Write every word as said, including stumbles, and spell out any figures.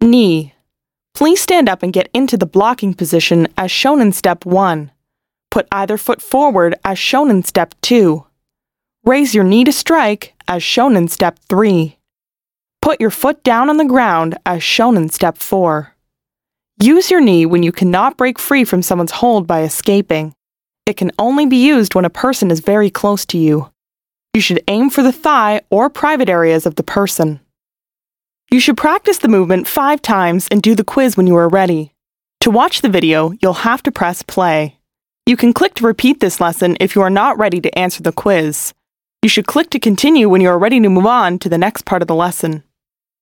Knee. Please stand up and get into the blocking position as shown in Step one. Put either foot forward as shown in Step two. Raise your knee to strike as shown in Step three. Put your foot down on the ground as shown in Step four. Use your knee when you cannot break free from someone's hold by escaping. It can only be used when a person is very close to you. You should aim for the thigh or private areas of the person. You should practice the movement five times and do the quiz when you are ready. To watch the video, you'll have to press play. You can click to repeat this lesson if you are not ready to answer the quiz. You should click to continue when you are ready to move on to the next part of the lesson.